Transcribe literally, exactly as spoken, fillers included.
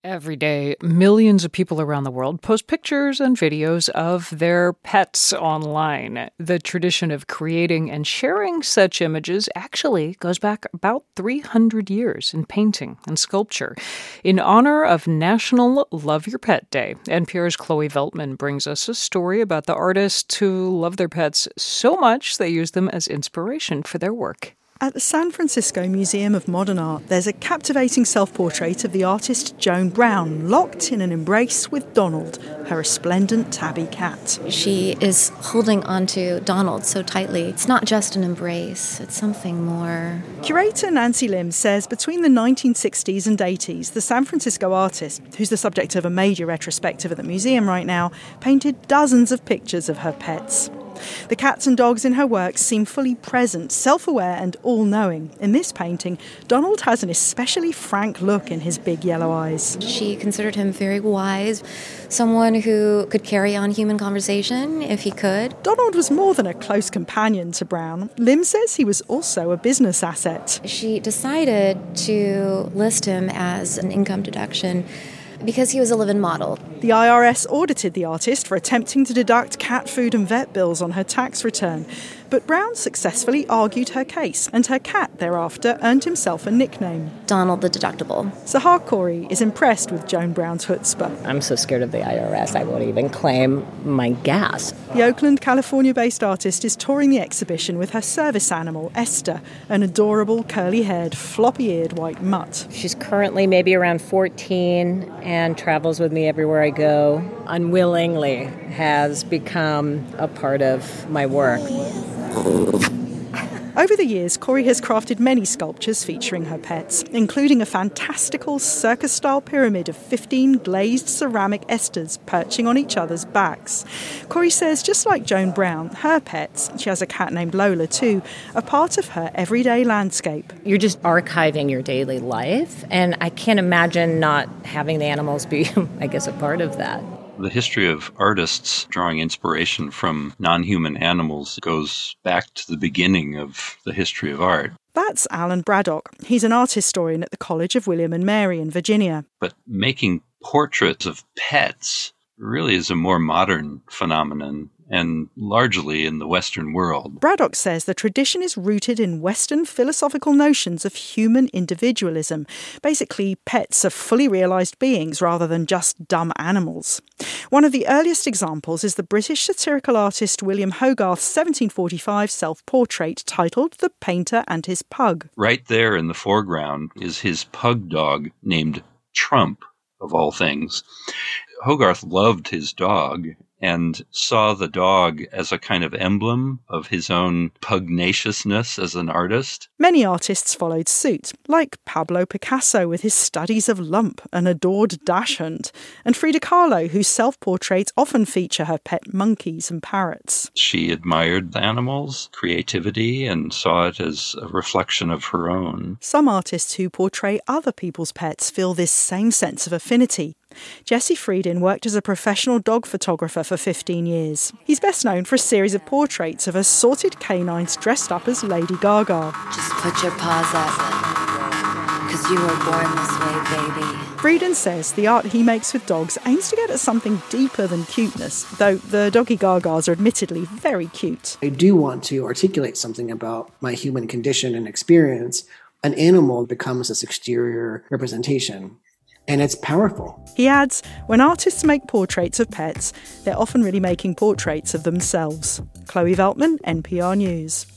Every day, millions of people around the world post pictures and videos of their pets online. The tradition of creating and sharing such images actually goes back about three hundred years in painting and sculpture. In honor of National Love Your Pet Day, N P R's Chloe Veltman brings us a story about the artists who love their pets so much they use them as inspiration for their work. At the San Francisco Museum of Modern Art, there's a captivating self-portrait of the artist Joan Brown, locked in an embrace with Donald, her resplendent tabby cat. She is holding onto Donald so tightly. It's not just an embrace, it's something more. Curator Nancy Lim says between the nineteen sixties and eighties, the San Francisco artist, who's the subject of a major retrospective at the museum right now, painted dozens of pictures of her pets. The cats and dogs in her works seem fully present, self-aware and all-knowing. In this painting, Donald has an especially frank look in his big yellow eyes. She considered him very wise, someone who could carry on human conversation if he could. Donald was more than a close companion to Brown. Lim says he was also a business asset. She decided to list him as an income deduction because he was a live-in model. The I R S audited the artist for attempting to deduct cat food and vet bills on her tax return. But Brown successfully argued her case, and her cat thereafter earned himself a nickname. Donald the Deductible. Sahar Khoury is impressed with Joan Brown's chutzpah. I'm so scared of the I R S, I won't even claim my gas. The Oakland, California-based artist is touring the exhibition with her service animal, Esther, an adorable, curly-haired, floppy-eared white mutt. She's currently maybe around fourteen and travels with me everywhere I go. Unwillingly has become a part of my work. Over the years, Khoury has crafted many sculptures featuring her pets, including a fantastical circus-style pyramid of fifteen glazed ceramic Esthers perching on each other's backs. Khoury says, just like Joan Brown, her pets, she has a cat named Lola too, are part of her everyday landscape. You're just archiving your daily life, and I can't imagine not having the animals be, I guess, a part of that. The history of artists drawing inspiration from non-human animals goes back to the beginning of the history of art. That's Alan Braddock. He's an art historian at the College of William and Mary in Virginia. But making portraits of pets really is a more modern phenomenon, and largely in the Western world. Braddock says the tradition is rooted in Western philosophical notions of human individualism. Basically, pets are fully realised beings rather than just dumb animals. One of the earliest examples is the British satirical artist William Hogarth's seventeen forty-five self-portrait titled The Painter and His Pug. Right there in the foreground is his pug dog named Trump, of all things. Hogarth loved his dog and saw the dog as a kind of emblem of his own pugnaciousness as an artist. Many artists followed suit, like Pablo Picasso with his studies of lump and adored dachshund, and Frida Kahlo, whose self-portraits often feature her pet monkeys and parrots. She admired the animals' creativity and saw it as a reflection of her own. Some artists who portray other people's pets feel this same sense of affinity. Jesse Friedin worked as a professional dog photographer for fifteen years. He's best known for a series of portraits of assorted canines dressed up as Lady Gaga. Just put your paws up, because you were born this way, baby. Friedin says the art he makes with dogs aims to get at something deeper than cuteness, though the doggy Gagas are admittedly very cute. I do want to articulate something about my human condition and experience. An animal becomes this exterior representation. And it's powerful. He adds, when artists make portraits of pets, they're often really making portraits of themselves. Chloe Veltman, N P R News.